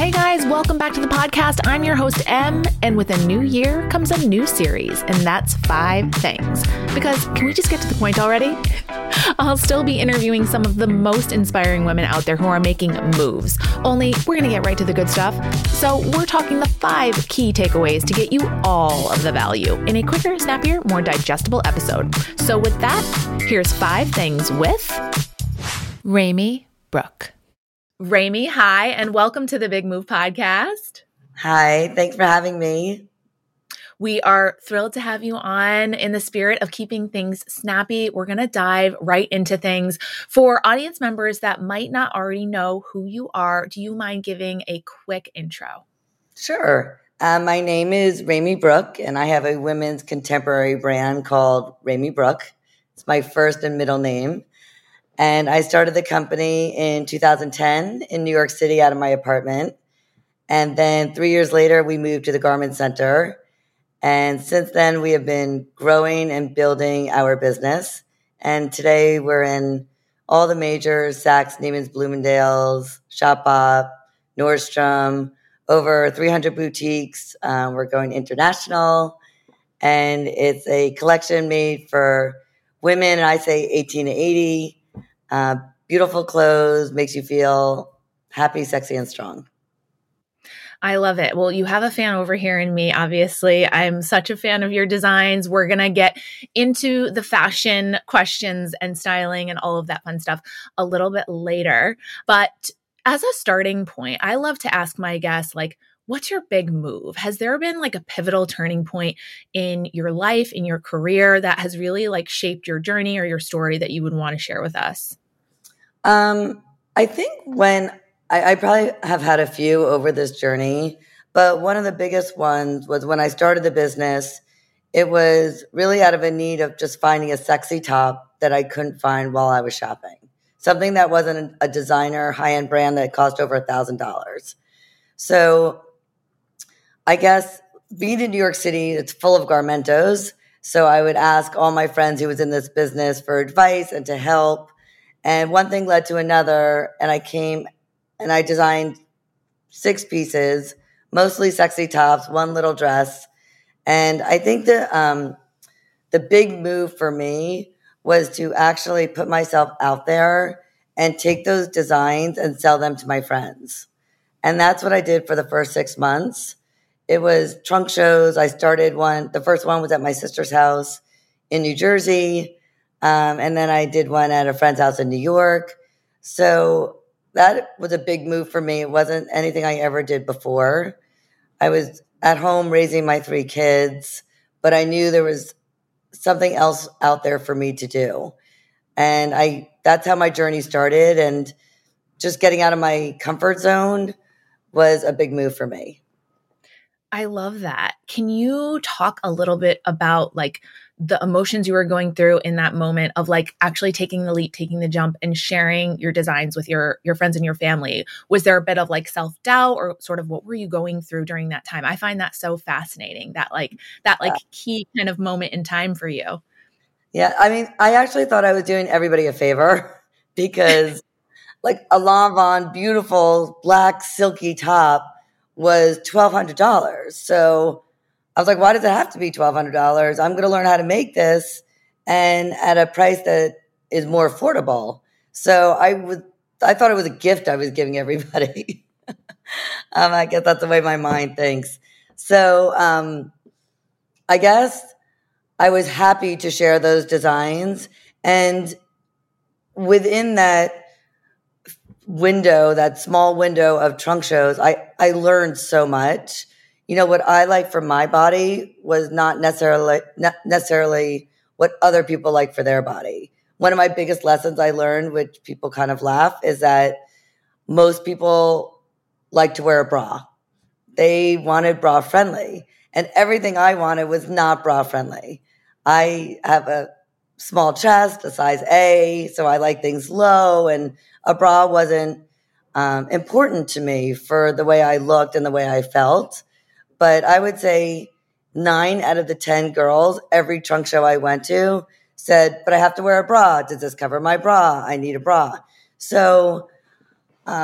Hey guys, welcome back to the podcast. I'm your host, Em, and with a new year comes a new series, and that's 5 things. Because can we just get to the point already? I'll still be interviewing some of the most inspiring women out there who are making moves. Only we're going to get right to the good stuff. So we're talking the 5 key takeaways to get you all of the value in a quicker, snappier, more digestible episode. So with that, here's 5 things with Rami Brooke. Rami, hi, and welcome to the Big Move Podcast. Hi, thanks for having me. We are thrilled to have you on. In the spirit of keeping things snappy, we're going to dive right into things. For audience members that might not already know who you are, do you mind giving a quick intro? Sure. My name is Rami Brooke, and I have a women's contemporary brand called Rami Brooke. It's my first and middle name. And I started the company in 2010 in New York City out of my apartment. And then 3 years later, we moved to the Garment Center. And since then, we have been growing and building our business. And today we're in all the majors: Saks, Neiman's, Bloomingdale's, Shopbop, Nordstrom, over 300 boutiques. We're going international. And it's a collection made for women, and I say 18 to 80. Beautiful clothes, makes you feel happy, sexy, and strong. I love it. Well, you have a fan over here in me, obviously. I'm such a fan of your designs. We're going to get into the fashion questions and styling and all of that fun stuff a little bit later. But as a starting point, I love to ask my guests, like, what's your big move? Has there been like a pivotal turning point in your life, in your career that has really like shaped your journey or your story that you would want to share with us? I think when I probably have had a few over this journey, but one of the biggest ones was when I started the business. It was really out of a need of just finding a sexy top that I couldn't find while I was shopping. Something that wasn't a designer high-end brand that cost over $1,000. So I guess being in New York City, it's full of Garmentos. So I would ask all my friends who was in this business for advice and to help. And one thing led to another, and I came and I designed 6 pieces, mostly sexy tops, 1 little dress. And I think the big move for me was to actually put myself out there and take those designs and sell them to my friends. And that's what I did for the first 6 months. It was trunk shows. I started one. The first one was at my sister's house in New Jersey. And then I did one at a friend's house in New York. So that was a big move for me. It wasn't anything I ever did before. I was at home raising my 3 kids, but I knew there was something else out there for me to do. And that's how my journey started. And just getting out of my comfort zone was a big move for me. I love that. Can you talk a little bit about like the emotions you were going through in that moment of like actually taking the leap, taking the jump and sharing your designs with your friends and your family? Was there a bit of like self-doubt or sort of what were you going through during that time? I find that so fascinating, that key kind of moment in time for you. Yeah. I mean, I actually thought I was doing everybody a favor because like a Lanvin beautiful black silky top was $1,200. So I was like, why does it have to be $1,200? I'm going to learn how to make this and at a price that is more affordable. So I thought it was a gift I was giving everybody. I guess that's the way my mind thinks. So I guess I was happy to share those designs. And within that window, that small window of trunk shows, I learned so much. You know, what I like for my body was not necessarily what other people like for their body. One of my biggest lessons I learned, which people kind of laugh, is that most people like to wear a bra. They wanted bra friendly, and everything I wanted was not bra friendly. I have a small chest, a size A, so I like things low, and a bra wasn't important to me for the way I looked and the way I felt. But I would say 9 out of the 10 girls, every trunk show I went to, said, but I have to wear a bra. Does this cover my bra? I need a bra. So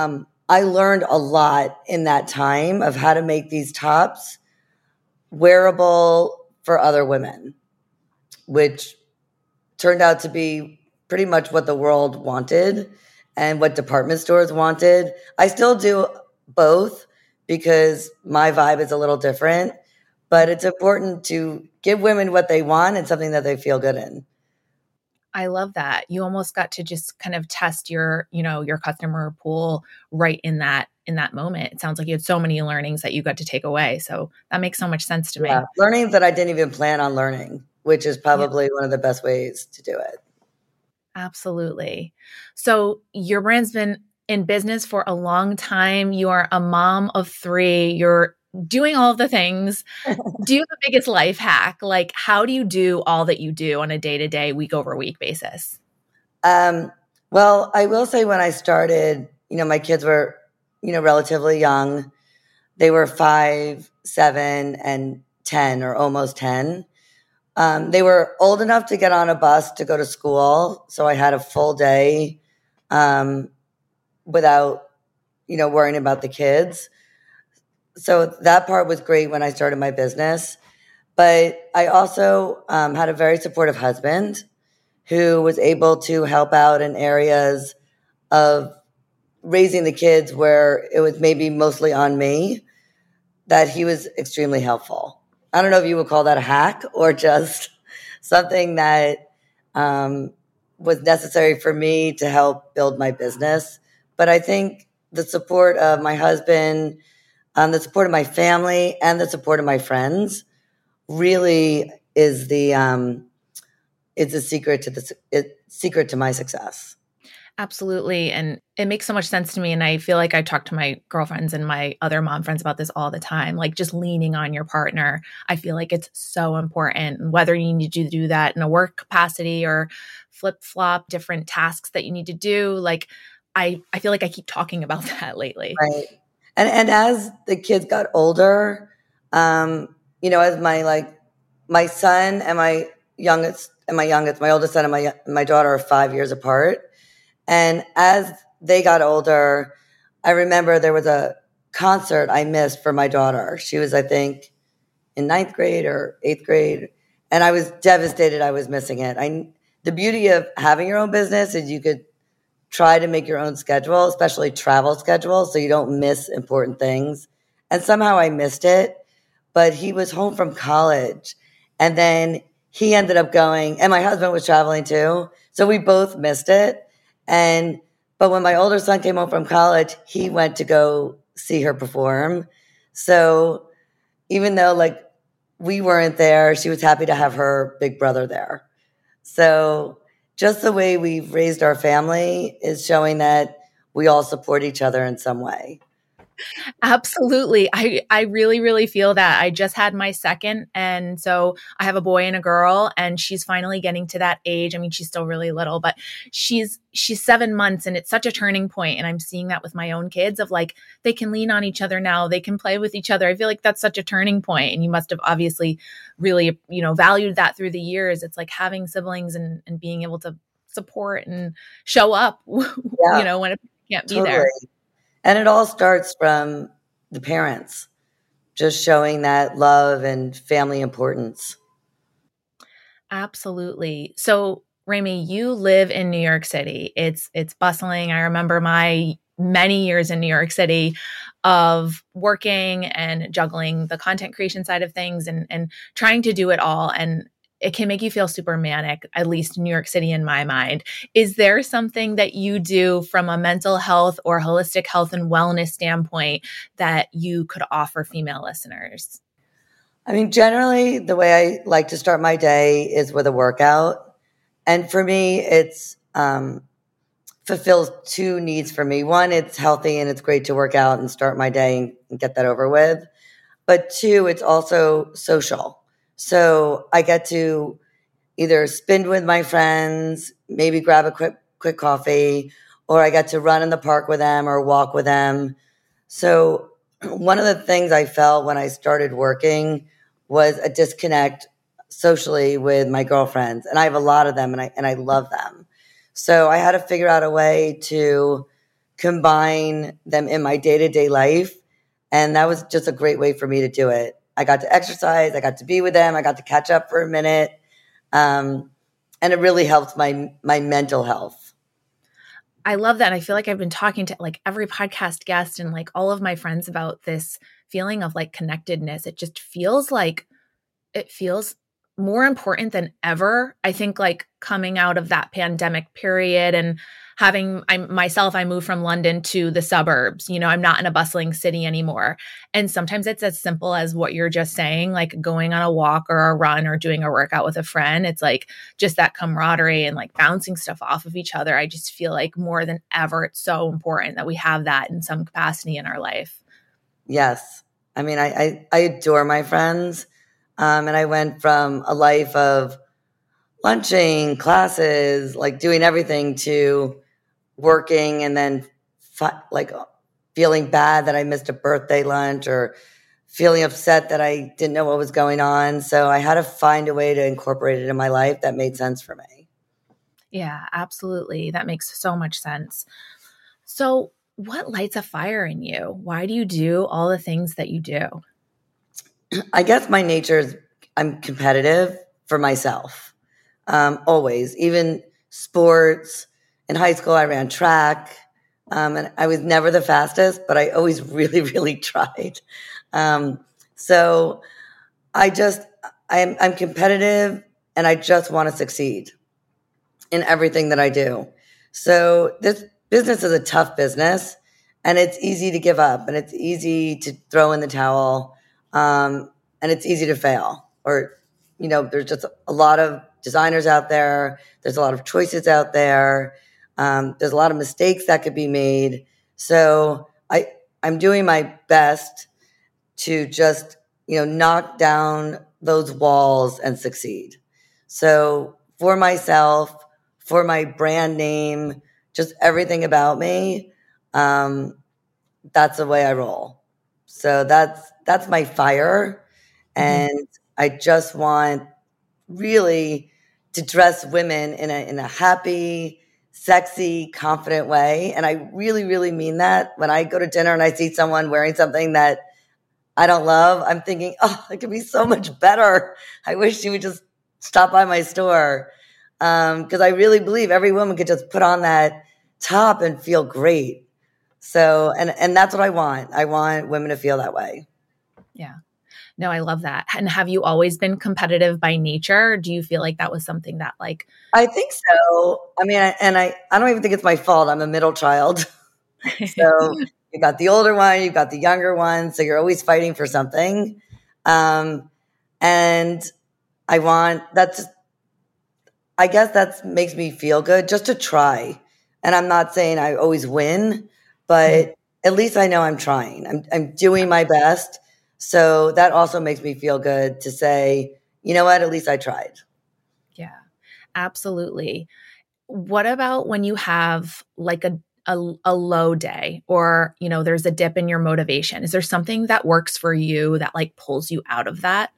I learned a lot in that time of how to make these tops wearable for other women, which turned out to be pretty much what the world wanted and what department stores wanted. I still do both because my vibe is a little different, but it's important to give women what they want and something that they feel good in. I love that. You almost got to just kind of test your, your customer pool right in that moment. It sounds like you had so many learnings that you got to take away. So that makes so much sense to me. Yeah, learnings that I didn't even plan on learning, which is probably one of the best ways to do it. Absolutely. So your brand's been in business for a long time. You are a mom of 3. You're doing all of the things. Do you have the biggest life hack? Like, how do you do all that you do on a day-to-day, week-over-week basis? Well, I will say when I started, my kids were, relatively young. They were 5, 7, and 10, or almost 10. They were old enough to get on a bus to go to school. So I had a full day without, worrying about the kids. So that part was great when I started my business. But I also had a very supportive husband who was able to help out in areas of raising the kids where it was maybe mostly on me, that he was extremely helpful. I don't know if you would call that a hack or just something that was necessary for me to help build my business. But I think the support of my husband, the support of my family, and the support of my friends really is the secret to my success. Absolutely. And it makes so much sense to me. And I feel like I talk to my girlfriends and my other mom friends about this all the time, like just leaning on your partner. I feel like it's so important, whether you need to do that in a work capacity or flip flop different tasks that you need to do. Like, I feel like I keep talking about that lately. Right. And as the kids got older, as my son and my oldest son and my daughter are 5 years apart. And as they got older, I remember there was a concert I missed for my daughter. She was, I think, in 9th grade or 8th grade. And I was devastated I was missing it. The beauty of having your own business is you could try to make your own schedule, especially travel schedule, so you don't miss important things. And somehow I missed it. But he was home from college. And then he ended up going, and my husband was traveling too. So we both missed it. But when my older son came home from college, he went to go see her perform. So even though we weren't there, she was happy to have her big brother there. So just the way we've raised our family is showing that we all support each other in some way. Absolutely. I really, really feel that. I just had my second. And so I have a boy and a girl, and she's finally getting to that age. I mean, she's still really little, but she's 7 months, and it's such a turning point. And I'm seeing that with my own kids of they can lean on each other now. They can play with each other. I feel like that's such a turning point. And you must have obviously really, valued that through the years. It's like having siblings and being able to support and show up, Yeah, when it can't totally be there. And it all starts from the parents, just showing that love and family importance. Absolutely. So, Remi, you live in New York City. It's bustling. I remember my many years in New York City of working and juggling the content creation side of things and trying to do it all. And it can make you feel super manic, at least in New York City in my mind. Is there something that you do from a mental health or holistic health and wellness standpoint that you could offer female listeners? I mean, generally, the way I like to start my day is with a workout. And for me, it's fulfills 2 needs for me. One, it's healthy and it's great to work out and start my day and get that over with. But 2, it's also social. So I get to either spin with my friends, maybe grab a quick coffee, or I get to run in the park with them or walk with them. So one of the things I felt when I started working was a disconnect socially with my girlfriends. And I have a lot of them, and I love them. So I had to figure out a way to combine them in my day-to-day life. And that was just a great way for me to do it. I got to exercise, I got to be with them, I got to catch up for a minute. And it really helped my mental health. I love that. I feel like I've been talking to like every podcast guest and like all of my friends about this feeling of like connectedness. It just feels like it feels more important than ever. I think like coming out of that pandemic period and I moved from London to the suburbs. I'm not in a bustling city anymore. And sometimes it's as simple as what you're just saying, like going on a walk or a run or doing a workout with a friend. It's like just that camaraderie and like bouncing stuff off of each other. I just feel like more than ever, it's so important that we have that in some capacity in our life. Yes. I mean, I adore my friends. And I went from a life of lunching, classes, like doing everything to working and then like feeling bad that I missed a birthday lunch or feeling upset that I didn't know what was going on. So I had to find a way to incorporate it in my life that made sense for me. Yeah, absolutely. That makes so much sense. So what lights a fire in you? Why do you do all the things that you do? I guess my nature is I'm competitive for myself. Always, even sports. In high school, I ran track, and I was never the fastest, but I always really, really tried. So I'm competitive, and I just want to succeed in everything that I do. So this business is a tough business, and it's easy to give up, and it's easy to throw in the towel, and it's easy to fail. Or, there's just a lot of designers out there. There's a lot of choices out there. There's a lot of mistakes that could be made. So I'm doing my best to just, knock down those walls and succeed. So for myself, for my brand name, just everything about me, that's the way I roll. So that's my fire. And I just want really to dress women in a happy, sexy, confident way. And I really, really mean that. When I go to dinner and I see someone wearing something that I don't love, I'm thinking, oh, it could be so much better. I wish she would just stop by my store. Because I really believe every woman could just put on that top and feel great. So, and that's what I want. I want women to feel that way. Yeah. No, I love that. And have you always been competitive by nature? Or do you feel like that was something that like... I think so. I mean, I don't even think it's my fault. I'm a middle child. So you got the older one, you got the younger one. So you're always fighting for something. And I guess that makes me feel good just to try. And I'm not saying I always win, but at least I know I'm trying. I'm doing my best. So that also makes me feel good to say, you know what, at least I tried. Yeah, absolutely. What about when you have like a low day or, there's a dip in your motivation? Is there something that works for you that like pulls you out of that?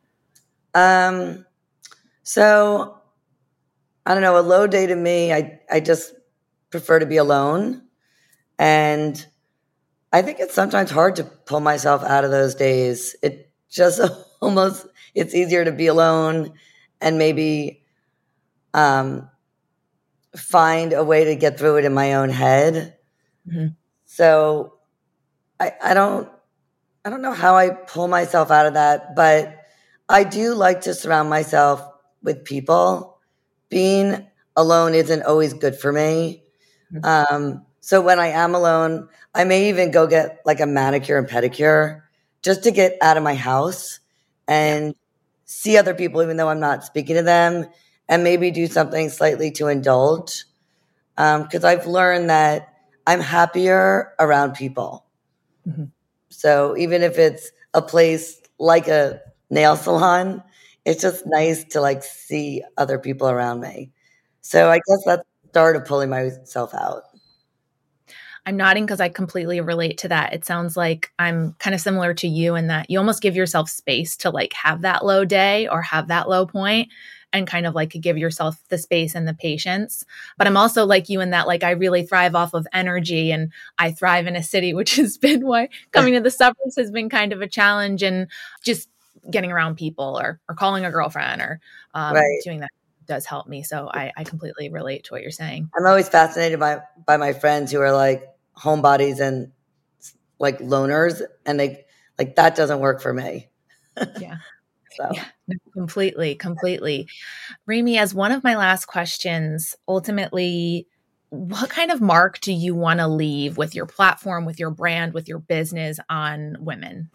So I don't know, a low day to me, I just prefer to be alone. And I think it's sometimes hard to pull myself out of those days. It just it's easier to be alone and maybe find a way to get through it in my own head. Mm-hmm. So I don't know how I pull myself out of that, but I do like to surround myself with people. Being alone isn't always good for me. Mm-hmm. So when I am alone, I may even go get like a manicure and pedicure just to get out of my house and see other people, even though I'm not speaking to them, and maybe do something slightly to indulge. Because I've learned that I'm happier around people. Mm-hmm. So even if it's a place like a nail salon, it's just nice to like see other people around me. So I guess that started pulling myself out. I'm nodding because I completely relate to that. It sounds like I'm kind of similar to you in that you almost give yourself space to like have that low day or have that low point. and kind of like give yourself the space and the patience. But I'm also like you in that, like, I really thrive off of energy, and I thrive in a city, which has been why coming to the suburbs has been kind of a challenge, and just getting around people or calling a girlfriend or Right. doing that does help me. So I completely relate to what you're saying. I'm always fascinated by my friends who are like homebodies and like loners, and they like that doesn't work for me. Yeah. So Yeah, no, completely. Remi, as one of my last questions, ultimately, what kind of mark do you want to leave with your platform, with your brand, with your business on women?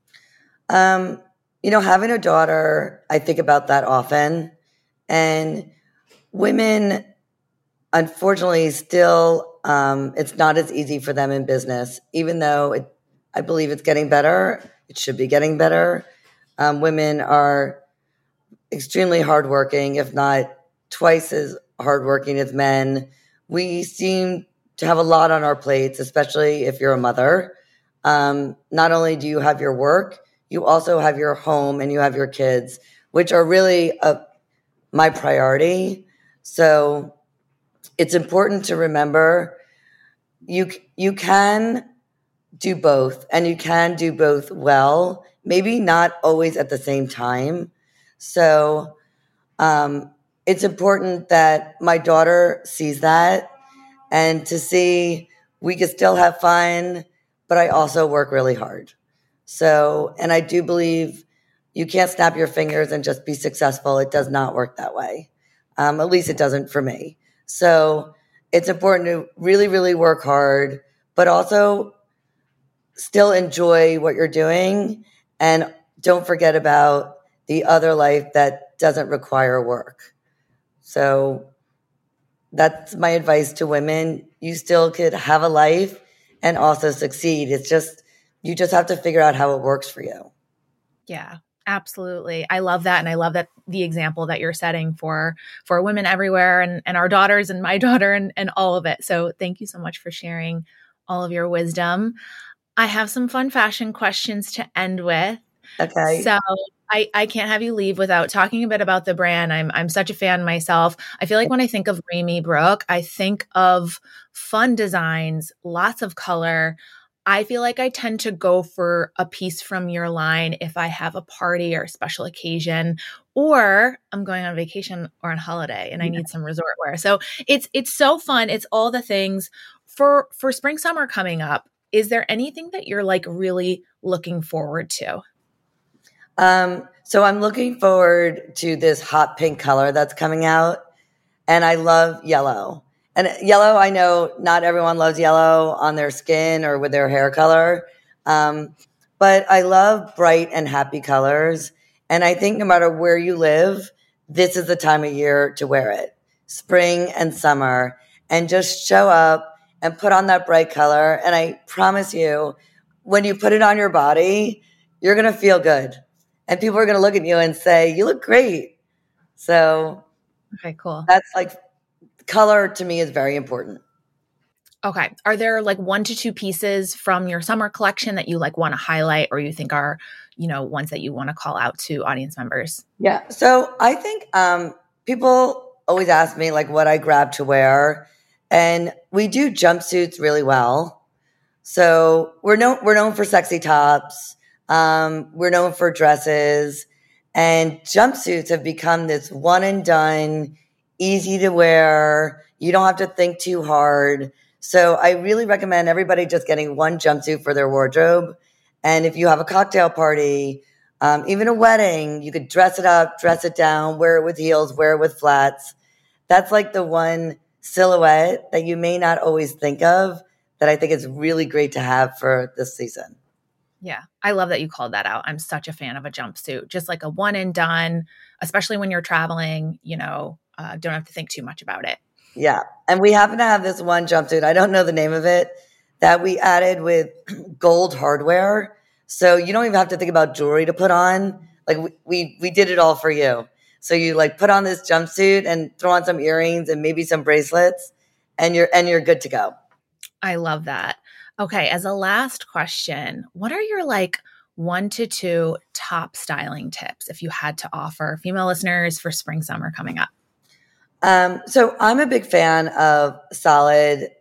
having a daughter, I think about that often. And women, unfortunately, still, it's not as easy for them in business, even though I believe it's getting better. It should be getting better. Women are extremely hardworking, if not twice as hardworking as men. We seem to have a lot on our plates, especially if you're a mother. Not only do you have your work, you also have your home and you have your kids, which are really my priority. So it's important to remember you can do both, and you can do both well, maybe not always at the same time. So it's important that my daughter sees that, and to see we can still have fun, but I also work really hard. So, and I do believe you can't snap your fingers and just be successful. It does not work that way. At least it doesn't for me. So it's important to really, really work hard, but also still enjoy what you're doing, and don't forget about the other life that doesn't require work. So that's my advice to women. You still could have a life and also succeed. It's just, you just have to figure out how it works for you. Yeah, absolutely. I love that. And I love that the example that you're setting for women everywhere, and our daughters and my daughter and all of it. So thank you so much for sharing all of your wisdom. I have some fun fashion questions to end with. Okay. So I can't have you leave without talking a bit about the brand. I'm such a fan myself. I feel like when I think of Remi Brooke, I think of fun designs, lots of color. I feel like I tend to go for a piece from your line if I have a party or a special occasion, or I'm going on vacation or on holiday and I need some resort wear. So it's so fun. It's all the things for spring, summer coming up. Is there anything that you're like really looking forward to? So I'm looking forward to this hot pink color that's coming out, and I love yellow. And yellow, I know not everyone loves yellow on their skin or with their hair color, but I love bright and happy colors. And I think no matter where you live, this is the time of year to wear it, spring and summer, and just show up and put on that bright color. And I promise you, when you put it on your body, you're going to feel good. And people are going to look at you and say, you look great. So Okay, cool. that's like, color to me is very important. Okay. Are there like 1 to 2 pieces from your summer collection that you like want to highlight, or you think are, ones that you want to call out to audience members? Yeah. So I think people always ask me like what I grab to wear, and we do jumpsuits really well. So we're known for sexy tops. We're known for dresses, and jumpsuits have become this one and done, easy to wear. You don't have to think too hard. So I really recommend everybody just getting one jumpsuit for their wardrobe. And if you have a cocktail party, even a wedding, you could dress it up, dress it down, wear it with heels, wear it with flats. That's like the one silhouette that you may not always think of that I think is really great to have for this season. Yeah. I love that you called that out. I'm such a fan of a jumpsuit, just like a one and done, especially when you're traveling, don't have to think too much about it. Yeah. And we happen to have this one jumpsuit, I don't know the name of it, that we added with gold hardware. So you don't even have to think about jewelry to put on. Like we did it all for you. So you like put on this jumpsuit and throw on some earrings and maybe some bracelets, and you're good to go. I love that. Okay. As a last question, what are your like 1 to 2 top styling tips if you had to offer female listeners for spring, summer coming up? So I'm a big fan of solid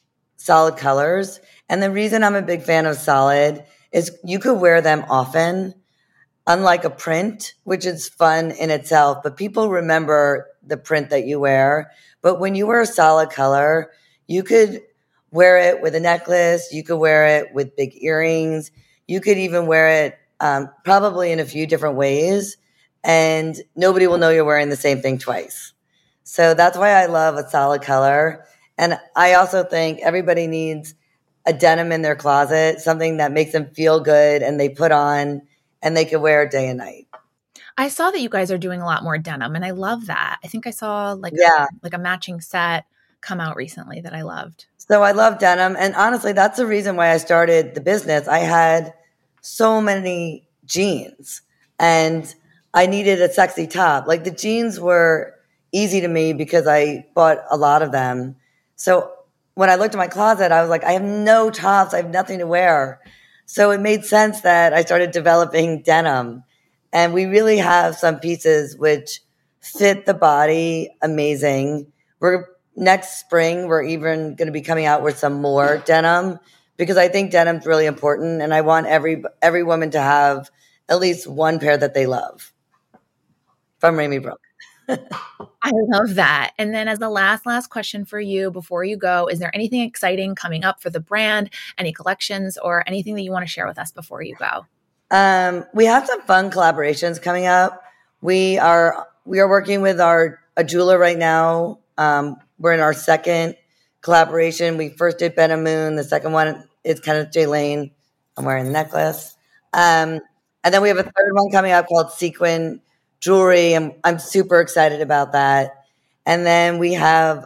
colors. And the reason I'm a big fan of solid is you could wear them often, unlike a print, which is fun in itself, but people remember the print that you wear. But when you wear a solid color, you could wear it with a necklace. You could wear it with big earrings. You could even wear it probably in a few different ways, and nobody will know you're wearing the same thing twice. So that's why I love a solid color. And I also think everybody needs a denim in their closet, something that makes them feel good and they put on and they can wear day and night. I saw that you guys are doing a lot more denim, and I love that. I think I saw like a matching set come out recently that I loved. So I love denim. And honestly, that's the reason why I started the business. I had so many jeans and I needed a sexy top. Like the jeans were easy to me because I bought a lot of them. So when I looked at my closet, I was like, I have no tops. I have nothing to wear. So it made sense that I started developing denim. And we really have some pieces which fit the body amazing. Next spring, we're even going to be coming out with some more denim because I think denim's really important. And I want every woman to have at least one pair that they love from Ramey Brook. I love that. And then as the last question for you before you go, is there anything exciting coming up for the brand, any collections or anything that you want to share with us before you go? We have some fun collaborations coming up. We are working with a jeweler right now. We're in our second collaboration. We first did Ben and Moon. The second one is Kenneth J. Lane. I'm wearing the necklace. And then we have a third one coming up called Sequin Jewelry, and I'm super excited about that. And then we have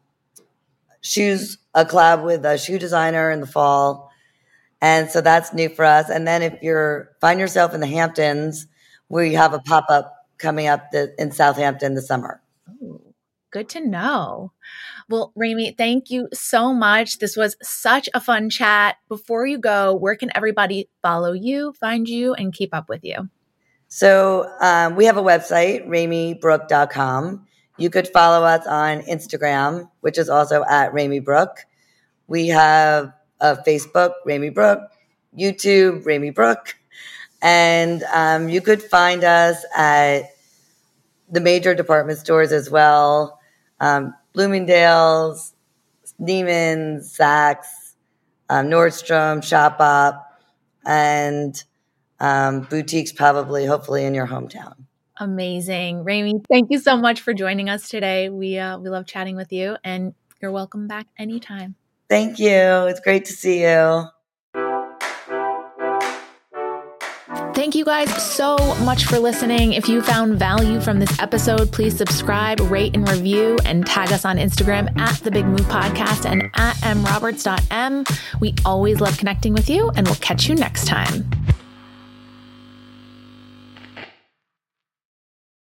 shoes, a collab with a shoe designer in the fall. And so that's new for us. And then if find yourself in the Hamptons, we have a pop-up coming up in Southampton this summer. Ooh, good to know. Well, Ramey, thank you so much. This was such a fun chat. Before you go, where can everybody follow you, find you, and keep up with you? So we have a website, RameyBrook.com. You could follow us on Instagram, which is also at Ramey Brook. We have a Facebook, Ramey Brook, YouTube, Ramey Brook. And you could find us at the major department stores as well. Bloomingdale's, Neiman's, Saks, Nordstrom, Shopbop, and boutiques probably, hopefully in your hometown. Amazing. Ramey, thank you so much for joining us today. We love chatting with you, and you're welcome back anytime. Thank you. It's great to see you. Thank you guys so much for listening. If you found value from this episode, please subscribe, rate, and review, and tag us on Instagram at The Big Move Podcast and at mroberts.m. We always love connecting with you, and we'll catch you next time.